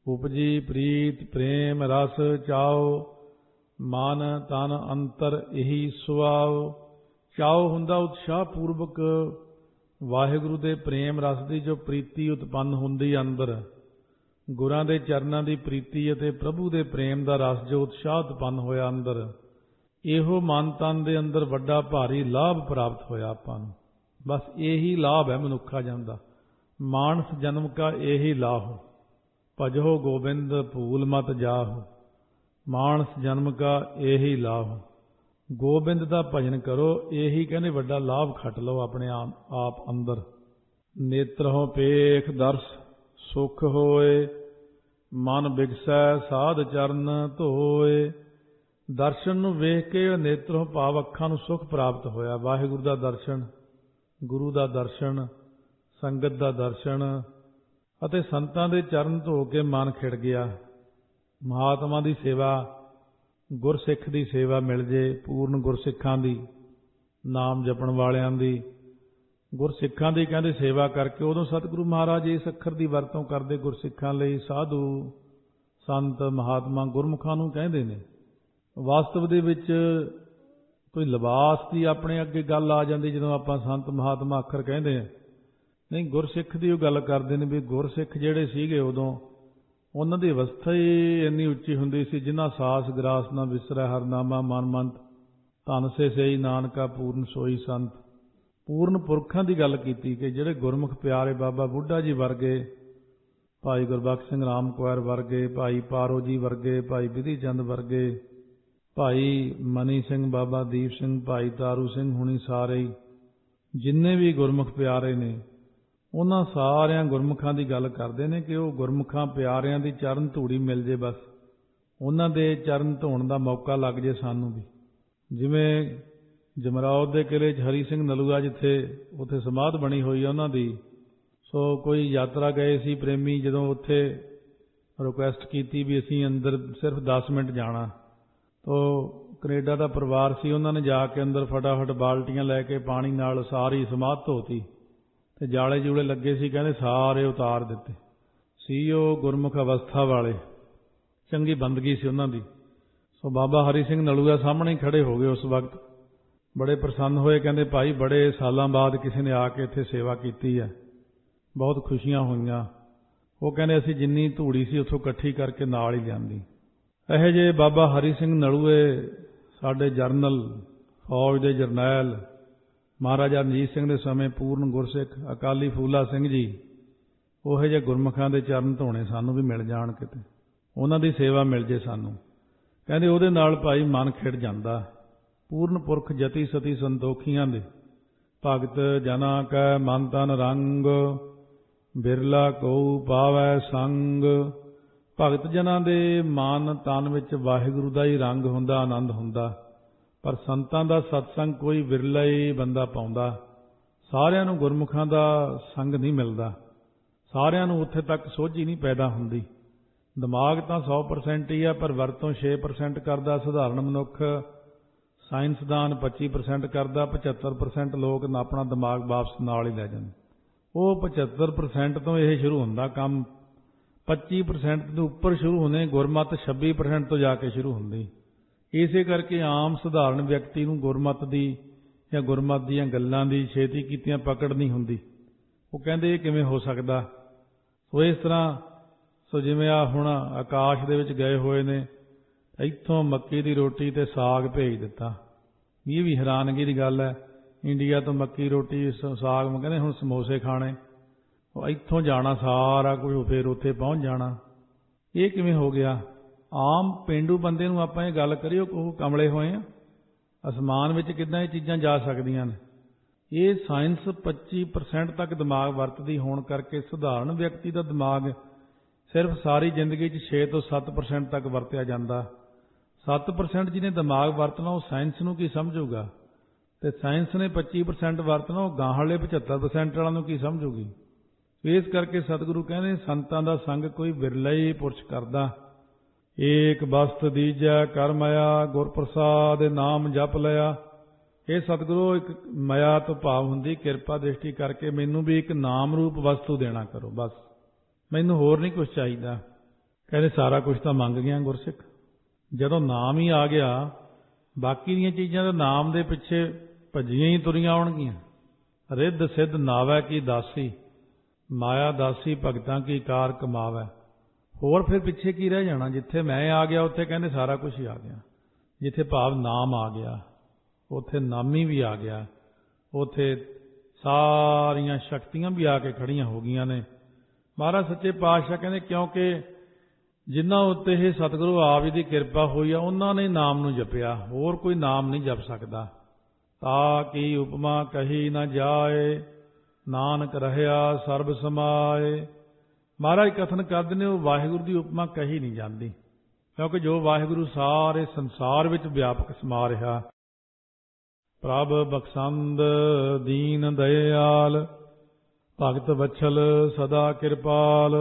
ਉਪਜੀ ਪ੍ਰੀਤ ਪ੍ਰੇਮ ਰਸ ਚਾਓ, ਮਨ ਤਨ ਅੰਤਰ ਇਹੀ ਸੁਆਓ। ਚਾਓ ਹੁੰਦਾ ਉਤਸ਼ਾਹ ਪੂਰਵਕ ਵਾਹਿਗੁਰੂ ਦੇ ਪ੍ਰੇਮ ਰਸ ਦੀ ਜੋ ਪ੍ਰੀਤੀ ਉਤਪੰਨ ਹੁੰਦੀ ਅੰਦਰ, ਗੁਰਾਂ ਦੇ ਚਰਨਾਂ ਦੀ ਪ੍ਰੀਤੀ ਅਤੇ ਪ੍ਰਭੂ ਦੇ ਪ੍ਰੇਮ ਦਾ ਰਸ ਜੋ ਉਤਸ਼ਾਹ ਉਤਪੰਨ ਹੋਇਆ ਅੰਦਰ, ਇਹੋ ਮਨ ਤਨ ਦੇ ਅੰਦਰ ਵੱਡਾ ਭਾਰੀ ਲਾਭ ਪ੍ਰਾਪਤ ਹੋਇਆ ਆਪਾਂ ਨੂੰ। ਬਸ ਇਹੀ ਲਾਭ ਹੈ ਮਨੁੱਖਾ ਜਨਮ ਦਾ, ਮਾਨਸ ਜਨਮ ਕਾ ਇਹੀ ਲਾਭ। ਭਜੋ ਗੋਬਿੰਦ ਭੂਲ ਮਤ ਜਾਹੁ, ਮਾਨਸ ਜਨਮ ਕਾ ਇਹੀ ਲਾਭ। ਗੋਬਿੰਦ ਦਾ ਭਜਨ ਕਰੋ, ਇਹੀ ਕਹਿੰਦੇ ਵੱਡਾ ਲਾਭ ਖੱਟ ਲਓ ਆਪਣੇ ਆਪ ਅੰਦਰ। ਨੇਤਰਹੁ ਪੇਖ ਦਰਸ ਸੁਖ ਹੋਏ, ਮਨ ਬਿਗਸੈ ਸਾਧ ਚਰਨ ਧੋਏ। ਦਰਸ਼ਨ ਨੂੰ ਵੇਖ ਕੇ ਨੇਤਰੋਂ ਭਾਵ ਅੱਖਾਂ ਨੂੰ ਸੁਖ ਪ੍ਰਾਪਤ ਹੋਇਆ। ਵਾਹਿਗੁਰੂ ਦਾ ਦਰਸ਼ਨ, ਗੁਰੂ ਦਾ ਦਰਸ਼ਨ, ਸੰਗਤ ਦਾ ਦਰਸ਼ਨ ਅਤੇ ਸੰਤਾਂ ਦੇ ਚਰਨ ਧੋ ਕੇ ਮਨ ਖਿੜ ਗਿਆ। ਮਹਾਤਮਾ ਦੀ ਸੇਵਾ, ਗੁਰਸਿੱਖ ਦੀ ਸੇਵਾ ਮਿਲ ਜੇ, ਪੂਰਨ ਗੁਰਸਿੱਖਾਂ ਦੀ, ਨਾਮ ਜਪਣ ਵਾਲਿਆਂ ਦੀ, ਗੁਰਸਿੱਖਾਂ ਦੀ ਕਹਿੰਦੇ ਸੇਵਾ ਕਰਕੇ ਉਦੋਂ ਸਤਿਗੁਰੂ ਮਹਾਰਾਜ ਇਸ ਅੱਖਰ ਦੀ ਵਰਤੋਂ ਕਰਦੇ ਗੁਰਸਿੱਖਾਂ ਲਈ। ਸਾਧੂ ਸੰਤ ਮਹਾਤਮਾ ਗੁਰਮੁਖਾਂ ਨੂੰ ਕਹਿੰਦੇ ਨੇ। ਵਾਸਤਵ ਦੇ ਵਿੱਚ ਕੋਈ ਲਿਬਾਸ ਦੀ ਆਪਣੇ ਅੱਗੇ ਗੱਲ ਆ ਜਾਂਦੀ ਜਦੋਂ ਆਪਾਂ ਸੰਤ ਮਹਾਤਮਾ ਅੱਖਰ ਕਹਿੰਦੇ ਆ। ਨਹੀਂ, ਗੁਰਸਿੱਖ ਦੀ ਉਹ ਗੱਲ ਕਰਦੇ ਨੇ ਵੀ ਗੁਰਸਿੱਖ ਜਿਹੜੇ ਸੀਗੇ ਉਦੋਂ, ਉਹਨਾਂ ਦੀ ਅਵਸਥਾ ਹੀ ਇੰਨੀ ਉੱਚੀ ਹੁੰਦੀ ਸੀ, ਜਿਨ੍ਹਾਂ ਸਾਸ ਗਰਾਸ ਨਾ ਵਿਸਰੈ ਹਰਨਾਮਾ ਮਨ ਮੰਤ, ਧਨ ਸੇ ਸਈ ਨਾਨਕਾ ਪੂਰਨ ਸੋਈ ਸੰਤ। ਪੂਰਨ ਪੁਰਖਾਂ ਦੀ ਗੱਲ ਕੀਤੀ ਕਿ ਜਿਹੜੇ ਗੁਰਮੁਖ ਪਿਆਰੇ ਬਾਬਾ ਬੁੱਢਾ ਜੀ ਵਰਗੇ, ਭਾਈ ਗੁਰਬਖਸ਼ ਸਿੰਘ ਰਾਮ ਕੁਆਰ ਵਰਗੇ, ਭਾਈ ਪਾਰੋ ਜੀ ਵਰਗੇ, ਭਾਈ ਬਿਧੀ ਚੰਦ ਵਰਗੇ, ਭਾਈ ਮਨੀ ਸਿੰਘ, ਬਾਬਾ ਦੀਪ ਸਿੰਘ, ਭਾਈ ਤਾਰੂ ਸਿੰਘ ਹੁਣੀ, ਸਾਰੇ ਜਿੰਨੇ ਵੀ ਗੁਰਮੁਖ ਪਿਆਰੇ ਨੇ, ਉਹਨਾਂ ਸਾਰਿਆਂ ਗੁਰਮੁਖਾਂ ਦੀ ਗੱਲ ਕਰਦੇ ਨੇ ਕਿ ਉਹ ਗੁਰਮੁਖਾਂ ਪਿਆਰਿਆਂ ਦੀ ਚਰਨ ਧੂੜੀ ਮਿਲ ਜੇ, ਬਸ ਉਹਨਾਂ ਦੇ ਚਰਨ ਧੋਣ ਦਾ ਮੌਕਾ ਲੱਗ ਜੇ ਸਾਨੂੰ ਵੀ। ਜਿਵੇਂ ਜਮਰੌਦ ਦੇ ਕਿਲ੍ਹੇ 'ਚ ਹਰੀ ਸਿੰਘ ਨਲੂਆ, ਜਿੱਥੇ ਉੱਥੇ ਸਮਾਧ ਬਣੀ ਹੋਈ ਆ ਉਹਨਾਂ ਦੀ, ਸੋ ਕੋਈ ਯਾਤਰਾ ਗਏ ਸੀ ਪ੍ਰੇਮੀ, ਜਦੋਂ ਉੱਥੇ ਰਿਕੁਐਸਟ ਕੀਤੀ ਵੀ ਅਸੀਂ ਅੰਦਰ ਸਿਰਫ 10 ਮਿੰਟ ਜਾਣਾ, ਤੋ ਕੈਨੇਡਾ ਦਾ ਪਰਿਵਾਰ ਸੀ, ਉਹਨਾਂ ਨੇ ਜਾ ਕੇ ਅੰਦਰ ਫਟਾਫਟ ਬਾਲਟੀਆਂ ਲੈ ਕੇ ਪਾਣੀ ਨਾਲ ਸਾਰੀ ਸਮਾਧ ਧੋਤੀ ਤੇ ਜਾਲੇ ਜੂਲੇ ਲੱਗੇ ਸੀ, ਕਹਿੰਦੇ ਸਾਰੇ ਉਤਾਰ ਦਿੱਤੇ ਸੀ। ਉਹ ਗੁਰਮੁਖ ਅਵਸਥਾ ਵਾਲੇ, ਚੰਗੀ ਬੰਦਗੀ ਸੀ ਉਹਨਾਂ ਦੀ। ਸੋ ਬਾਬਾ ਹਰੀ ਸਿੰਘ ਨਲੂਆ ਸਾਹਮਣੇ ਖੜੇ ਹੋ ਗਏ ਉਸ ਵਕਤ, ਬੜੇ ਪ੍ਰਸੰਨ ਹੋਏ, ਕਹਿੰਦੇ ਭਾਈ ਬੜੇ ਸਾਲਾਂ ਬਾਅਦ ਕਿਸੇ ਨੇ ਆ ਕੇ ਇੱਥੇ ਸੇਵਾ ਕੀਤੀ ਹੈ, ਬਹੁਤ ਖੁਸ਼ੀਆਂ ਹੋਈਆਂ। ਉਹ ਕਹਿੰਦੇ ਅਸੀਂ ਜਿੰਨੀ ਧੂੜੀ ਸੀ ਉੱਥੋਂ ਇਕੱਠੀ ਕਰਕੇ ਨਾਲ ਹੀ ਲਿਆਂਦੀ। ਇਹੋ ਜਿਹੇ ਬਾਬਾ ਹਰੀ ਸਿੰਘ ਨਲੂਏ, ਸਾਡੇ ਜਰਨਲ ਫੌਜ ਦੇ ਜਰਨੈਲ, ਮਹਾਰਾਜਾ ਰਣਜੀਤ ਸਿੰਘ ਦੇ ਸਮੇਂ ਪੂਰਨ ਗੁਰਸਿੱਖ ਅਕਾਲੀ ਫੂਲਾ ਸਿੰਘ ਜੀ, ਉਹੋ ਜਿਹੇ ਗੁਰਮੁਖਾਂ ਦੇ ਚਰਨ ਧੋਣੇ ਸਾਨੂੰ ਵੀ ਮਿਲ ਜਾਣ, ਕਿਤੇ ਉਹਨਾਂ ਦੀ ਸੇਵਾ ਮਿਲ ਜੇ ਸਾਨੂੰ। ਕਹਿੰਦੇ ਉਹਦੇ ਨਾਲ ਭਾਈ ਮਨ ਖਿੜ ਜਾਂਦਾ। ਪੂਰਨ ਪੁਰਖ ਜਤੀ ਸਤੀ ਸੰਤੋਖੀਆਂ ਦੇ ਭਗਤ ਜਨਾ ਕੈ ਮਨ ਤਨ ਰੰਗ, ਬਿਰਲਾ ਕਉ ਪਾਵੈ ਸੰਗ। ਭਗਤ ਜਨਾਂ ਦੇ ਮਨ ਤਨ ਵਿੱਚ ਵਾਹਿਗੁਰੂ ਦਾ ਹੀ ਰੰਗ ਹੁੰਦਾ, ਆਨੰਦ ਹੁੰਦਾ, ਪਰ ਸੰਤਾਂ ਦਾ ਸਤਸੰਗ ਕੋਈ ਵਿਰਲਾ ਹੀ ਬੰਦਾ ਪਾਉਂਦਾ। ਸਾਰਿਆਂ ਨੂੰ ਗੁਰਮੁਖਾਂ ਦਾ ਸੰਗ ਨਹੀਂ ਮਿਲਦਾ, ਸਾਰਿਆਂ ਨੂੰ ਉੱਥੇ ਤੱਕ ਸੋਝੀ ਨਹੀਂ ਪੈਦਾ ਹੁੰਦੀ। ਦਿਮਾਗ ਤਾਂ 100% ਹੀ ਆ, ਪਰ ਵਰਤੋਂ 6% ਕਰਦਾ ਸਧਾਰਨ ਮਨੁੱਖ, ਸਾਇੰਸਦਾਨ 25% ਕਰਦਾ, 75% ਲੋਕ ਆਪਣਾ ਦਿਮਾਗ ਵਾਪਸ ਨਾਲ ਹੀ ਲੈ ਜਾਂਦੇ। ਉਹ 75% ਤੋਂ ਇਹ ਸ਼ੁਰੂ ਹੁੰਦਾ ਕੰਮ, 25% ਤੋਂ ਉੱਪਰ ਸ਼ੁਰੂ ਹੁੰਦੇ, ਗੁਰਮਤਿ 26% ਤੋਂ ਜਾ ਕੇ ਸ਼ੁਰੂ ਹੁੰਦੀ। ਇਸੇ ਕਰਕੇ ਆਮ ਸਧਾਰਨ ਵਿਅਕਤੀ ਨੂੰ ਗੁਰਮਤਿ ਦੀ ਜਾਂ ਗੁਰਮਤਿ ਦੀਆਂ ਗੱਲਾਂ ਦੀ ਛੇਤੀ ਕੀਤੀਆਂ ਪਕੜ ਨਹੀਂ ਹੁੰਦੀ। ਉਹ ਕਹਿੰਦੇ ਇਹ ਕਿਵੇਂ ਹੋ ਸਕਦਾ। ਸੋ ਇਸ ਤਰ੍ਹਾਂ, ਸੋ ਜਿਵੇਂ ਆ ਹੁਣ ਆਕਾਸ਼ ਦੇ ਵਿੱਚ ਗਏ ਹੋਏ ਨੇ, ਇੱਥੋਂ ਮੱਕੀ ਦੀ ਰੋਟੀ ਤੇ ਸਾਗ ਭੇਜ ਦਿੱਤਾ। ਇਹ ਵੀ ਹੈਰਾਨਗੀ ਦੀ ਗੱਲ ਹੈ, ਇੰਡੀਆ ਤੋਂ ਮੱਕੀ ਰੋਟੀ ਸਾਗ, ਕਹਿੰਦੇ ਹੁਣ ਸਮੋਸੇ ਖਾਣੇ, ਉਹ ਇੱਥੋਂ ਜਾਣਾ ਸਾਰਾ ਕੁਝ, ਫਿਰ ਉੱਥੇ ਪਹੁੰਚ ਜਾਣਾ। ਇਹ ਕਿਵੇਂ ਹੋ ਗਿਆ। ਆਮ ਪੇਂਡੂ ਬੰਦੇ ਨੂੰ ਆਪਾਂ ਇਹ ਗੱਲ ਕਰੀਏ, ਉਹ ਕਮਲੇ ਹੋਏ ਆ, ਅਸਮਾਨ ਵਿੱਚ ਕਿੱਦਾਂ ਇਹ ਚੀਜ਼ਾਂ ਜਾ ਸਕਦੀਆਂ ਨੇ। ਇਹ ਸਾਇੰਸ 25% ਤੱਕ ਦਿਮਾਗ ਵਰਤਦੀ ਹੋਣ ਕਰਕੇ ਸਧਾਰਨ ਵਿਅਕਤੀ ਦਾ ਦਿਮਾਗ ਸਿਰਫ ਸਾਰੀ ਜ਼ਿੰਦਗੀ 'ਚ 6 ਤੋਂ 7% ਤੱਕ ਵਰਤਿਆ ਜਾਂਦਾ। 7% ਜਿਹਨੇ ਦਿਮਾਗ ਵਰਤਣਾ ਉਹ ਸਾਇੰਸ ਨੂੰ ਕੀ ਸਮਝੂਗਾ, ਤੇ ਸਾਇੰਸ ਨੇ 25% ਵਰਤਣਾ, ਉਹ ਗਾਂਹਲੇ 75% ਵਾਲਿਆਂ ਨੂੰ ਕੀ ਸਮਝੂਗੀ। ਇਸ ਕਰਕੇ ਸਤਿਗੁਰੂ ਕਹਿੰਦੇ ਸੰਤਾਂ ਦਾ ਸੰਗ ਕੋਈ ਵਿਰਲਾ ਹੀ ਪੁਰਸ਼ ਕਰਦਾ। ਏਕ ਬਸਤ ਦੀਜੈ ਕਰ ਮਾਇਆ, ਗੁਰ ਪ੍ਰਸਾਦ ਨਾਮ ਜਪ ਲਿਆ। ਇਹ ਸਤਿਗੁਰੂ ਇੱਕ ਮਾਇਆ ਤੋਂ ਭਾਵ ਹੁੰਦੀ ਕਿਰਪਾ ਦ੍ਰਿਸ਼ਟੀ ਕਰਕੇ ਮੈਨੂੰ ਵੀ ਇੱਕ ਨਾਮ ਰੂਪ ਵਸਤੂ ਦੇਣਾ ਕਰੋ, ਬਸ ਮੈਨੂੰ ਹੋਰ ਨਹੀਂ ਕੁਛ ਚਾਹੀਦਾ। ਕਹਿੰਦੇ ਸਾਰਾ ਕੁਝ ਤਾਂ ਮੰਗ ਗਿਆ ਗੁਰਸਿੱਖ। ਜਦੋਂ ਨਾਮ ਹੀ ਆ ਗਿਆ, ਬਾਕੀ ਦੀਆਂ ਚੀਜ਼ਾਂ ਤਾਂ ਨਾਮ ਦੇ ਪਿੱਛੇ ਭੱਜੀਆਂ ਹੀ ਤੁਰੀਆਂ ਆਉਣਗੀਆਂ। ਰਿੱਧ ਸਿੱਧ ਨਾਵੈ ਕੀ ਦਾਸੀ, ਮਾਇਆ ਦਾਸੀ ਭਗਤਾਂ ਕੀ ਕਾਰ ਕਮਾਵੈ। ਹੋਰ ਫਿਰ ਪਿੱਛੇ ਕੀ ਰਹਿ ਜਾਣਾ? ਜਿੱਥੇ ਮੈਂ ਆ ਗਿਆ ਉੱਥੇ ਕਹਿੰਦੇ ਸਾਰਾ ਕੁਝ ਹੀ ਆ ਗਿਆ। ਜਿੱਥੇ ਭਾਵ ਨਾਮ ਆ ਗਿਆ ਉੱਥੇ ਨਾਮੀ ਵੀ ਆ ਗਿਆ, ਉੱਥੇ ਸਾਰੀਆਂ ਸ਼ਕਤੀਆਂ ਵੀ ਆ ਕੇ ਖੜੀਆਂ ਹੋ ਗਈਆਂ ਨੇ। ਮਹਾਰਾਜ ਸੱਚੇ ਪਾਤਸ਼ਾਹ ਕਹਿੰਦੇ ਕਿਉਂਕਿ ਜਿਨ੍ਹਾਂ ਉੱਤੇ ਇਹ ਸਤਿਗੁਰੂ ਆਪ ਜੀ ਦੀ ਕਿਰਪਾ ਹੋਈ ਆ, ਉਹਨਾਂ ਨੇ ਨਾਮ ਨੂੰ ਜਪਿਆ, ਹੋਰ ਕੋਈ ਨਾਮ ਨਹੀਂ ਜਪ ਸਕਦਾ। ਤਾ ਕੀ ਉਪਮਾ ਕਹੀ ਨਾ ਜਾਏ, ਨਾਨਕ ਰਹਿਆ ਸਰਬ ਸਮਾਏ। ਮਹਾਰਾਜ ਕਥਨ ਕਰਦੇ ਨੇ ਉਹ ਵਾਹਿਗੁਰੂ ਦੀ ਉਪਮਾ ਕਹੀ ਨਹੀਂ ਜਾਂਦੀ, ਕਿਉਂਕਿ ਜੋ ਵਾਹਿਗੁਰੂ ਸਾਰੇ ਸੰਸਾਰ ਵਿੱਚ ਵਿਆਪਕ ਸਮਾ ਰਿਹਾ। ਪ੍ਰਭ ਬਖਸ਼ੰਦ ਦੀਨ ਦਇਆਲ, ਭਗਤ ਵਛਲ ਸਦਾ ਕਿਰਪਾਲ।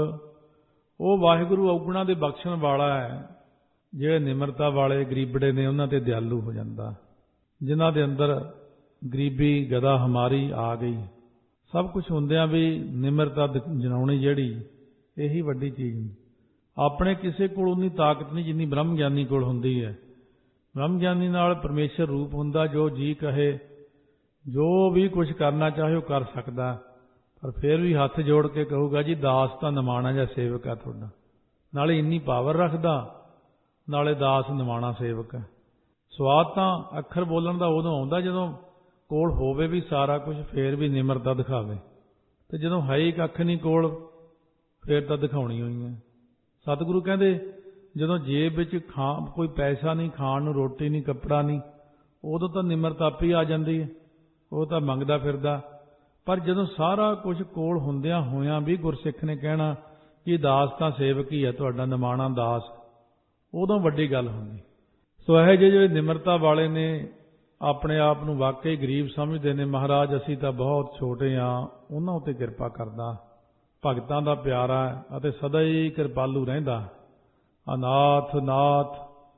ਉਹ ਵਾਹਿਗੁਰੂ ਔਗੁਣਾਂ ਦੇ ਬਖਸ਼ਣ ਵਾਲਾ ਹੈ। ਜਿਹੜੇ ਨਿਮਰਤਾ ਵਾਲੇ ਗਰੀਬੜੇ ਨੇ ਉਹਨਾਂ ਤੇ ਦਿਆਲੂ ਹੋ ਜਾਂਦਾ। ਜਿਨ੍ਹਾਂ ਦੇ ਅੰਦਰ ਗਰੀਬੀ ਗਦਾ ਹਮਾਰੀ ਆ ਗਈ, ਸਭ ਕੁਝ ਹੁੰਦਿਆਂ ਵੀ ਨਿਮਰਤਾ ਜਨਾਉਣੀ ਜਿਹੜੀ, ਇਹੀ ਵੱਡੀ ਚੀਜ਼ ਨਹੀਂ। ਆਪਣੇ ਕਿਸੇ ਕੋਲ ਉਨੀ ਤਾਕਤ ਨਹੀਂ ਜਿੰਨੀ ਬ੍ਰਹਮ ਗਿਆਨੀ ਕੋਲ ਹੁੰਦੀ ਹੈ। ਬ੍ਰਹਮ ਗਿਆਨੀ ਨਾਲ ਪਰਮੇਸ਼ਰ ਰੂਪ ਹੁੰਦਾ, ਜੋ ਜੀ ਕਹੇ, ਜੋ ਵੀ ਕੁਝ ਕਰਨਾ ਚਾਹੇ ਉਹ ਕਰ ਸਕਦਾ। ਪਰ ਫਿਰ ਵੀ ਹੱਥ ਜੋੜ ਕੇ ਕਹੂਗਾ ਜੀ ਦਾਸ ਤਾਂ ਨਿਮਾਣਾ ਜਾਂ ਸੇਵਕ ਹੈ ਤੁਹਾਡਾ। ਨਾਲੇ ਇੰਨੀ ਪਾਵਰ ਰੱਖਦਾ, ਨਾਲੇ ਦਾਸ ਨਿਮਾਣਾ ਸੇਵਕ ਹੈ। ਸਵਾਦ ਤਾਂ ਅੱਖਰ ਬੋਲਣ ਦਾ ਉਦੋਂ ਆਉਂਦਾ ਜਦੋਂ ਕੋਲ ਹੋਵੇ ਵੀ ਸਾਰਾ ਕੁਝ, ਫੇਰ ਵੀ ਨਿਮਰਤਾ ਦਿਖਾਵੇ। ਤੇ ਜਦੋਂ ਹੈ ਹੀ ਕੱਖ ਨਹੀਂ ਕੋਲ, ਫੇਰ ਤਾਂ ਦਿਖਾਉਣੀ ਹੋਈ ਹੈ। ਸਤਿਗੁਰੂ ਕਹਿੰਦੇ ਜਦੋਂ ਜੇਬ ਵਿੱਚ ਕੋਈ ਪੈਸਾ ਨਹੀਂ, ਖਾਣ ਨੂੰ ਰੋਟੀ ਨਹੀਂ, ਕੱਪੜਾ ਨਹੀਂ, ਉਦੋਂ ਤਾਂ ਨਿਮਰਤਾ ਆਪੇ ਹੀ ਆ ਜਾਂਦੀ ਹੈ। ਉਹ ਤਾਂ ਮੰਗਦਾ ਫਿਰਦਾ। ਪਰ ਜਦੋਂ ਸਾਰਾ ਕੁਝ ਕੋਲ ਹੁੰਦਿਆਂ ਹੋਇਆਂ ਵੀ ਗੁਰਸਿੱਖ ਨੇ ਕਹਿਣਾ ਕਿ ਦਾਸ ਤਾਂ ਸੇਵਕ ਹੀ ਹੈ ਤੁਹਾਡਾ, ਨਿਮਾਣਾ ਦਾਸ, ਉਦੋਂ ਵੱਡੀ ਗੱਲ ਹੁੰਦੀ। ਸੋ ਇਹੋ ਜਿਹੇ ਜਿਹੜੇ ਨਿਮਰਤਾ ਵਾਲੇ ਨੇ, ਆਪਣੇ ਆਪ ਨੂੰ ਵਾਕਈ ਗਰੀਬ ਸਮਝਦੇ ਨੇ, ਮਹਾਰਾਜ ਅਸੀਂ ਤਾਂ ਬਹੁਤ ਛੋਟੇ ਹਾਂ, ਉਹਨਾਂ ਉੱਤੇ ਕਿਰਪਾ ਕਰਦਾ। ਭਗਤਾਂ ਦਾ ਪਿਆਰਾ ਅਤੇ ਸਦਾ ਹੀ ਕਿਰਪਾਲੂ ਰਹਿੰਦਾ। ਅਨਾਥ ਨਾਥ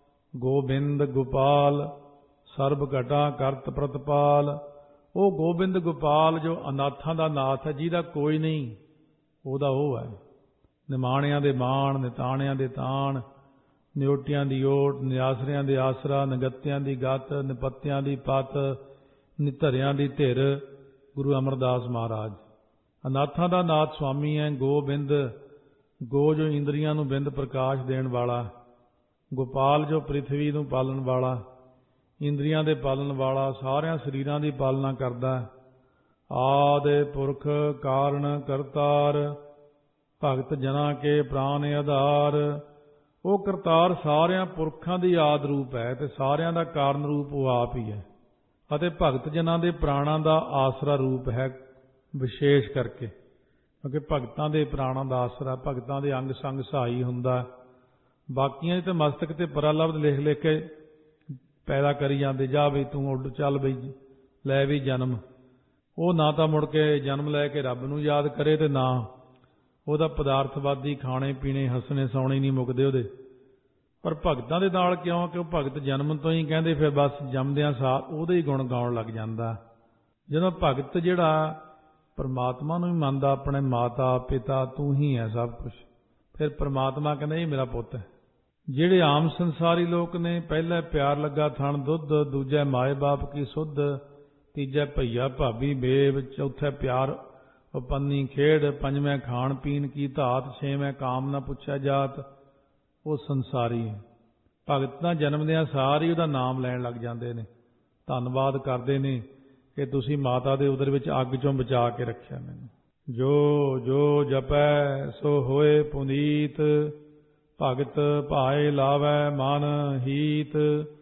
ਗੋਬਿੰਦ ਗੋਪਾਲ, ਸਰਬ ਘਟਾ ਕਰਤ ਪ੍ਰਤਪਾਲ। ਉਹ ਗੋਬਿੰਦ ਗੋਪਾਲ ਜੋ ਅਨਾਥਾਂ ਦਾ ਨਾਥ ਹੈ, ਜਿਹਦਾ ਕੋਈ ਨਹੀਂ, ਉਹਦਾ ਉਹ ਹੈ। ਨਿਮਾਣਿਆਂ ਦੇ ਮਾਣ, ਨਿਤਾਣਿਆਂ ਦੇ ਤਾਣ, ਨਿਓਟਿਆਂ ਦੀ ਓਟ, ਨਿਆਸਰਿਆਂ ਦੇ ਆਸਰਾ, ਨਿਗੱਤਿਆਂ ਦੀ ਗੱਤ, ਨਿਪੱਤਿਆਂ ਦੀ ਪੱਤ, ਨਿਧਰਿਆਂ ਦੀ ਧਿਰ, ਗੁਰੂ ਅਮਰਦਾਸ ਮਹਾਰਾਜ। ਅਨਾਥਾਂ ਦਾ ਨਾਥ ਸੁਆਮੀ ਹੈ ਗੋਬਿੰਦ। ਗੋ ਜੋ ਇੰਦਰੀਆਂ ਨੂੰ ਬਿੰਦ ਪ੍ਰਕਾਸ਼ ਦੇਣ ਵਾਲਾ, ਗੋਪਾਲ ਜੋ ਪ੍ਰਿਥਵੀ ਨੂੰ ਪਾਲਣ ਵਾਲਾ, ਇੰਦਰੀਆਂ ਦੇ ਪਾਲਣ ਵਾਲਾ, ਸਾਰਿਆਂ ਸਰੀਰਾਂ ਦੀ ਪਾਲਣਾ ਕਰਦਾ। ਆਦਿ ਪੁਰਖ ਕਾਰਨ ਕਰਤਾਰ, ਭਗਤ ਜਨਾਂ ਕੇ ਪ੍ਰਾਨ ਆਧਾਰ। ਉਹ ਕਰਤਾਰ ਸਾਰਿਆਂ ਪੁਰਖਾਂ ਦੀ ਆਦਿ ਰੂਪ ਹੈ ਤੇ ਸਾਰਿਆਂ ਦਾ ਕਾਰਨ ਰੂਪ ਉਹ ਆਪ ਹੀ ਹੈ, ਅਤੇ ਭਗਤ ਜਨਾਂ ਦੇ ਪ੍ਰਾਣਾਂ ਦਾ ਆਸਰਾ ਰੂਪ ਹੈ ਵਿਸ਼ੇਸ਼ ਕਰਕੇ, ਕਿਉਂਕਿ ਭਗਤਾਂ ਦੇ ਪ੍ਰਾਣਾਂ ਦਾ ਆਸਰਾ, ਭਗਤਾਂ ਦੇ ਅੰਗ ਸੰਗ ਸਹਾਈ ਹੁੰਦਾ। ਬਾਕੀਆਂ ਦੇ ਤਾਂ ਮਸਤਕ ਤੇ ਪਰਾ ਲਫ਼ਜ਼ ਲਿਖ ਲਿਖ ਕੇ ਪੈਦਾ ਕਰੀ ਜਾਂਦੇ, ਜਾ ਬਈ ਤੂੰ ਉੱਡ ਚੱਲ ਬਈ ਲੈ ਵੀ ਜਨਮ। ਉਹ ਨਾ ਤਾਂ ਮੁੜ ਕੇ ਜਨਮ ਲੈ ਕੇ ਰੱਬ ਨੂੰ ਯਾਦ ਕਰੇ ਤੇ ਨਾ ਉਹਦਾ ਪਦਾਰਥਵਾਦੀ ਖਾਣੇ ਪੀਣੇ ਹੱਸਣੇ ਸੌਣੇ ਨਹੀਂ ਮੁੱਕਦੇ ਉਹਦੇ। ਪਰ ਭਗਤਾਂ ਦੇ ਨਾਲ ਕਿਉਂ ਕਿ ਉਹ ਭਗਤ ਜਨਮ ਤੋਂ ਹੀ ਕਹਿੰਦੇ ਫਿਰ ਬਸ ਜੰਮਦਿਆਂ ਸਾਰ ਉਹਦੇ ਹੀ ਗੁਣ ਗਾਉਣ ਲੱਗ ਜਾਂਦਾ। ਜਦੋਂ ਭਗਤ ਜਿਹੜਾ ਪਰਮਾਤਮਾ ਨੂੰ ਹੀ ਮੰਨਦਾ, ਆਪਣੇ ਮਾਤਾ ਪਿਤਾ ਤੂੰ ਹੀ ਹੈ ਸਭ ਕੁਝ, ਫਿਰ ਪਰਮਾਤਮਾ ਕਹਿੰਦਾ ਇਹ ਮੇਰਾ ਪੁੱਤ ਹੈ। ਜਿਹੜੇ ਆਮ ਸੰਸਾਰੀ ਲੋਕ ਨੇ, ਪਹਿਲਾ ਪਿਆਰ ਲੱਗਾ ਥਣ ਦੁੱਧ, ਦੂਜਾ ਮਾਏ ਬਾਪ ਕੀ ਸੁੱਧ, ਤੀਜਾ ਭਈਆ ਭਾਬੀ ਬੇਵ, ਚੌਥਾ ਪਿਆਰ ਉਪੰਨੀ ਖੇਡ, ਪੰਜਵੇਂ ਖਾਣ ਪੀਣ ਕੀ ਧਾਤ, ਛੇਵੇਂ ਕਾਮ ਨਾ ਪੁੱਛਿਆ ਜਾਤ। ਉਹ ਸੰਸਾਰੀ ਹੈ। ਭਗਤ ਤਾਂ ਜਨਮਦਿਆਂ ਸਾਰ ਹੀ ਉਹਦਾ ਨਾਮ ਲੈਣ ਲੱਗ ਜਾਂਦੇ ਨੇ, ਧੰਨਵਾਦ ਕਰਦੇ ਨੇ ਕਿ ਤੁਸੀਂ ਮਾਤਾ ਦੇ ਉਦਰ ਵਿੱਚ ਅੱਗ ਚੋਂ ਬਚਾ ਕੇ ਰੱਖਿਆ ਮੈਨੂੰ। ਜੋ ਜੋ ਜਪੈ ਸੋ ਹੋਏ ਪੁਨੀਤ, ਭਗਤ ਭਾਏ ਲਾਵੈ ਮਨ ਹੀਤ।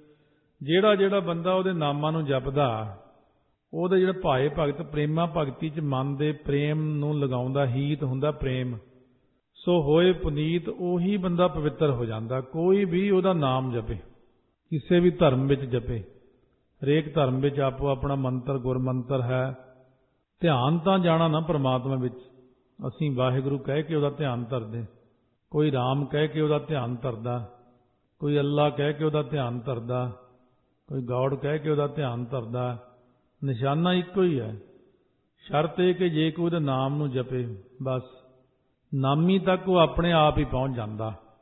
ਜਿਹੜਾ ਜਿਹੜਾ ਬੰਦਾ ਉਹਦੇ ਨਾਮਾਂ ਨੂੰ ਜਪਦਾ, ਉਹਦੇ ਜਿਹੜਾ ਭਾਏ ਭਗਤ ਪ੍ਰੇਮਾ ਭਗਤੀ 'ਚ ਮਨ ਦੇ ਪ੍ਰੇਮ ਨੂੰ ਲਗਾਉਂਦਾ, ਹੀਤ ਹੁੰਦਾ ਪ੍ਰੇਮ, ਸੋ ਹੋਏ ਪੁਨੀਤ, ਉਹੀ ਬੰਦਾ ਪਵਿੱਤਰ ਹੋ ਜਾਂਦਾ। ਕੋਈ ਵੀ ਉਹਦਾ ਨਾਮ ਜਪੇ, ਕਿਸੇ ਵੀ ਧਰਮ ਵਿੱਚ ਜਪੇ, ਹਰੇਕ ਧਰਮ ਵਿੱਚ ਆਪੋ ਆਪਣਾ ਮੰਤਰ ਗੁਰਮੰਤਰ ਹੈ। ਧਿਆਨ ਤਾਂ ਜਾਣਾ ਨਾ ਪਰਮਾਤਮਾ ਵਿੱਚ। ਅਸੀਂ ਵਾਹਿਗੁਰੂ ਕਹਿ ਕੇ ਉਹਦਾ ਧਿਆਨ ਧਰਦੇ, ਕੋਈ ਰਾਮ ਕਹਿ ਕੇ ਉਹਦਾ ਧਿਆਨ ਧਰਦਾ, ਕੋਈ ਅੱਲਾ ਕਹਿ ਕੇ ਉਹਦਾ ਧਿਆਨ ਧਰਦਾ, ਕੋਈ ਗੌਡ ਕਹਿ ਕੇ ਉਹਦਾ ਧਿਆਨ ਧਰਦਾ। ਨਿਸ਼ਾਨਾ ਇੱਕੋ ਹੀ ਹੈ। ਸ਼ਰਤ ਇਹ ਕਿ ਜੇ ਕੋਈ ਉਹਦੇ ਨਾਮ ਨੂੰ ਜਪੇ, ਬਸ ਨਾਮੀ ਤੱਕ ਉਹ ਆਪਣੇ ਆਪ ਹੀ ਪਹੁੰਚ ਜਾਂਦਾ।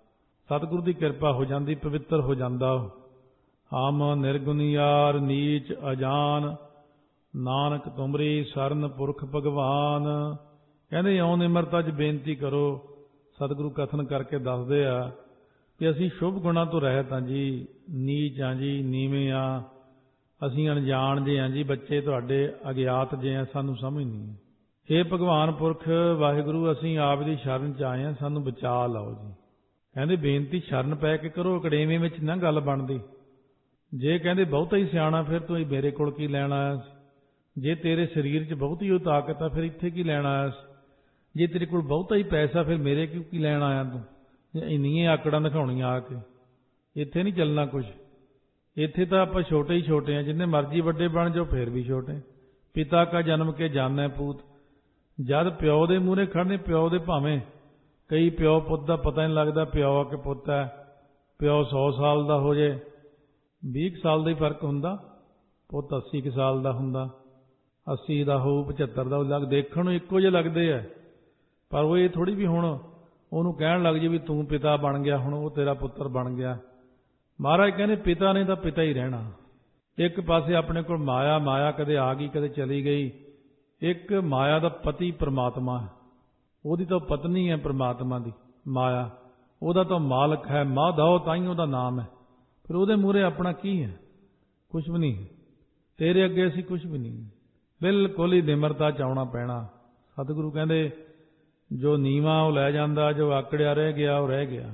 ਸਤਿਗੁਰੂ ਦੀ ਕਿਰਪਾ ਹੋ ਜਾਂਦੀ, ਪਵਿੱਤਰ ਹੋ ਜਾਂਦਾ। ਹਮ ਨਿਰਗੁਣਿਆਰ ਨੀਚ ਅਜਾਨ, ਨਾਨਕ ਤੁਮਰੀ ਸਰਨ ਪੁਰਖ ਭਗਵਾਨ। ਕਹਿੰਦੇ ਇਉਂ ਨਿਮਰਤਾ 'ਚ ਬੇਨਤੀ ਕਰੋ। ਸਤਿਗੁਰੂ ਕਥਨ ਕਰਕੇ ਦੱਸਦੇ ਆ ਕਿ ਅਸੀਂ ਸ਼ੁਭ ਗੁਣਾਂ ਤੋਂ ਰਹਿਤ ਹਾਂ ਜੀ, ਨੀਚ ਹਾਂ ਜੀ, ਨੀਵੇਂ ਆ, ਅਸੀਂ ਅਣਜਾਣ ਜੇ ਹਾਂ ਜੀ, ਬੱਚੇ ਤੁਹਾਡੇ ਅਗਿਆਤ ਜੇ ਆ, ਸਾਨੂੰ ਸਮਝ ਨਹੀਂ। ਹੇ ਭਗਵਾਨ ਪੁਰਖ ਵਾਹਿਗੁਰੂ, ਅਸੀਂ ਆਪ ਦੀ ਸ਼ਰਨ 'ਚ ਆਏ ਹਾਂ, ਸਾਨੂੰ ਬਚਾ ਲਓ ਜੀ। ਕਹਿੰਦੇ ਬੇਨਤੀ ਸ਼ਰਨ ਪੈ ਕੇ ਕਰੋ, ਅਕੜੇਵੇਂ ਵਿੱਚ ਨਾ ਗੱਲ ਬਣਦੀ। ਜੇ ਕਹਿੰਦੇ ਬਹੁਤਾ ਹੀ ਸਿਆਣਾ, ਫਿਰ ਤੂੰ ਮੇਰੇ ਕੋਲ ਕੀ ਲੈਣ ਆਇਆ ਸੀ? ਜੇ ਤੇਰੇ ਸਰੀਰ 'ਚ ਬਹੁਤੀ ਉਹ ਤਾਕਤ ਆ, ਫਿਰ ਇੱਥੇ ਕੀ ਲੈਣ ਆਇਆ ਸੀ? ਜੇ ਤੇਰੇ ਕੋਲ ਬਹੁਤਾ ਹੀ ਪੈਸਾ, ਫਿਰ ਮੇਰੇ ਕਿਉਂ ਕੀ ਲੈਣ ਆਇਆ ਤੂੰ? ਇੰਨੀਆਂ ਆਕੜਾਂ ਦਿਖਾਉਣੀਆਂ ਆ ਕੇ, ਇੱਥੇ ਨਹੀਂ ਚੱਲਣਾ ਕੁਛ। ਇੱਥੇ ਤਾਂ ਆਪਾਂ ਛੋਟੇ ਹੀ ਛੋਟੇ ਹਾਂ, ਜਿੰਨੇ ਮਰਜ਼ੀ ਵੱਡੇ ਬਣ ਜਾਓ ਫਿਰ ਵੀ ਛੋਟੇ। ਪਿਤਾ ਕਾ ਜਨਮ ਕੇ ਜਾਣੈ ਪੂਤ। ਜਦ ਪਿਓ ਦੇ ਮੂਹਰੇ ਖੜਨੇ, ਪਿਓ ਦੇ ਭਾਵੇਂ ਕਈ ਪਿਓ ਪੁੱਤ ਦਾ ਪਤਾ ਨਹੀਂ ਲੱਗਦਾ, ਪਿਓ ਆ ਕਿ ਪੁੱਤ ਹੈ। ਪਿਓ 100 ਸਾਲ ਦਾ ਹੋ ਜੇ, 20 ਸਾਲ ਦਾ ਹੀ ਫਰਕ ਹੁੰਦਾ, ਪੁੱਤ 80 ਸਾਲ ਦਾ ਹੁੰਦਾ, 80 ਦਾ ਹੋਊ, 75 ਦਾ ਲੱਗ, ਦੇਖਣ ਨੂੰ ਇੱਕੋ ਜਿਹੇ ਲੱਗਦੇ ਆ। ਪਰ ਉਹ ਇਹ ਥੋੜ੍ਹੀ ਵੀ ਹੁਣ ਉਹਨੂੰ ਕਹਿਣ ਲੱਗ ਜੇ ਵੀ ਤੂੰ ਪਿਤਾ ਬਣ ਗਿਆ, ਹੁਣ ਉਹ ਤੇਰਾ ਪੁੱਤਰ ਬਣ ਗਿਆ। ਮਹਾਰਾਜ ਕਹਿੰਦੇ ਪਿਤਾ ਨੇ ਤਾਂ ਪਿਤਾ ਹੀ ਰਹਿਣਾ। ਇੱਕ ਪਾਸੇ ਆਪਣੇ ਕੋਲ ਮਾਇਆ, ਮਾਇਆ ਕਦੇ ਆ ਗਈ ਕਦੇ ਚਲੀ ਗਈ। ਇੱਕ ਮਾਇਆ ਦਾ ਪਤੀ ਪਰਮਾਤਮਾ ਹੈ, ਉਹਦੀ ਤਾਂ ਪਤਨੀ ਹੈ ਪਰਮਾਤਮਾ ਦੀ ਮਾਇਆ, ਉਹਦਾ ਤਾਂ ਮਾਲਕ ਹੈ, ਮਾਧਵ ਤਾਂ ਹੀ ਉਹਦਾ ਨਾਮ ਹੈ। ਫਿਰ ਉਹਦੇ ਮੂਹਰੇ ਆਪਣਾ ਕੀ ਹੈ? ਕੁਛ ਵੀ ਨਹੀਂ। ਤੇਰੇ ਅੱਗੇ ਅਸੀਂ ਕੁਛ ਵੀ ਨਹੀਂ। ਬਿਲਕੁਲ ਹੀ ਨਿਮਰਤਾ 'ਚ ਆਉਣਾ ਪੈਣਾ। ਸਤਿਗੁਰੂ ਕਹਿੰਦੇ ਜੋ ਨੀਵਾਂ ਉਹ ਲੈ ਜਾਂਦਾ, ਜੋ ਆਕੜਿਆ ਰਹਿ ਗਿਆ ਉਹ ਰਹਿ ਗਿਆ।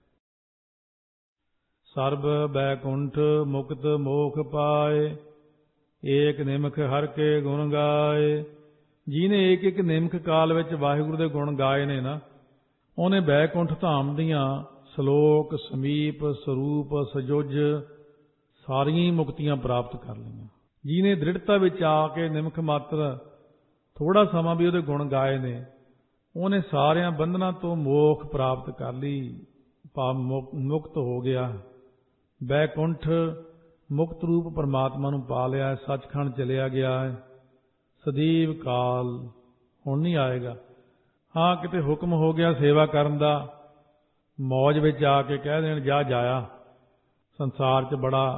ਸਰਬ ਬੈਕੁੰਠ ਮੁਕਤ ਮੋਖ ਪਾਏ, ਏਕ ਨਿਮਖ ਹਰ ਕੇ ਗੁਣ ਗਾਏ। ਜਿਹਨੇ ਇੱਕ ਇੱਕ ਨਿਮਖ ਕਾਲ ਵਿੱਚ ਵਾਹਿਗੁਰੂ ਦੇ ਗੁਣ ਗਾਏ ਨੇ ਨਾ, ਉਹਨੇ ਬੈਕੁੰਠ ਧਾਮ ਦੀਆਂ ਸ਼ਲੋਕ, ਸਮੀਪ, ਸਰੂਪ, ਸਜੁਜ ਸਾਰੀਆਂ ਹੀ ਮੁਕਤੀਆਂ ਪ੍ਰਾਪਤ ਕਰ ਲਈਆਂ। ਜਿਹਨੇ ਦ੍ਰਿੜਤਾ ਵਿੱਚ ਆ ਕੇ ਨਿਮਖ ਮਾਤਰ ਥੋੜਾ ਸਮਾਂ ਵੀ ਉਹਦੇ ਗੁਣ ਗਾਏ ਨੇ, ਉਹਨੇ ਸਾਰਿਆਂ ਬੰਧਨਾਂ ਤੋਂ ਮੋਖ ਪ੍ਰਾਪਤ ਕਰ ਲਈ, ਮੁਕਤ ਹੋ ਗਿਆ। ਬੈਕੁੰਠ ਮੁਕਤ ਰੂਪ ਪਰਮਾਤਮਾ ਨੂੰ ਪਾ ਲਿਆ, ਸੱਚਖੰਡ ਚਲਿਆ ਗਿਆ ਹੈ। ਸਦੀਵ ਕਾਲ ਹੁਣ ਨਹੀਂ ਆਏਗਾ। ਹਾਂ ਕਿਤੇ ਹੁਕਮ ਹੋ ਗਿਆ ਸੇਵਾ ਕਰਨ ਦਾ, ਮੌਜ ਵਿੱਚ ਆ ਕੇ ਕਹਿ ਦੇਣ ਜਾ ਜਾਇਆ, ਸੰਸਾਰ 'ਚ ਬੜਾ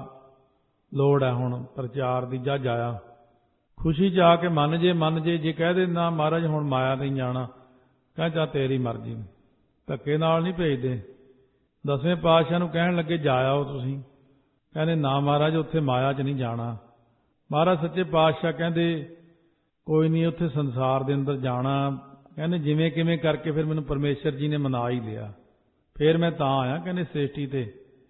ਲੋੜ ਹੈ ਹੁਣ ਪ੍ਰਚਾਰ ਦੀ, ਜਾ ਜਾਇਆ। ਖੁਸ਼ੀ 'ਚ ਆ ਕੇ ਮੰਨ ਜੇ ਕਹਿ ਦੇ ਨਾ ਮਹਾਰਾਜ ਹੁਣ ਮਾਇਆ ਨਹੀਂ ਜਾਣਾ, ਕਹਿ ਜਾ ਤੇਰੀ ਮਰਜ਼ੀ, ਧੱਕੇ ਨਾਲ ਨਹੀਂ ਭੇਜਦੇ। 10ਵੇਂ ਪਾਤਸ਼ਾਹ ਨੂੰ ਕਹਿਣ ਲੱਗੇ ਜਾ ਆਓ ਤੁਸੀਂ, ਕਹਿੰਦੇ ਨਾ ਮਹਾਰਾਜ ਉੱਥੇ ਮਾਇਆ 'ਚ ਨਹੀਂ ਜਾਣਾ। ਮਹਾਰਾਜ ਸੱਚੇ ਪਾਤਸ਼ਾਹ ਕਹਿੰਦੇ ਕੋਈ ਨਹੀਂ, ਉੱਥੇ ਸੰਸਾਰ ਦੇ ਅੰਦਰ ਜਾਣਾ। ਕਹਿੰਦੇ ਜਿਵੇਂ ਕਿਵੇਂ ਕਰਕੇ ਫਿਰ ਮੈਨੂੰ ਪਰਮੇਸ਼ਰ ਜੀ ਨੇ ਮਨਾ ਹੀ ਲਿਆ, ਫਿਰ ਮੈਂ ਤਾਂ ਆਇਆ। ਕਹਿੰਦੇ ਸ੍ਰਿਸ਼ਟੀ ਤੇ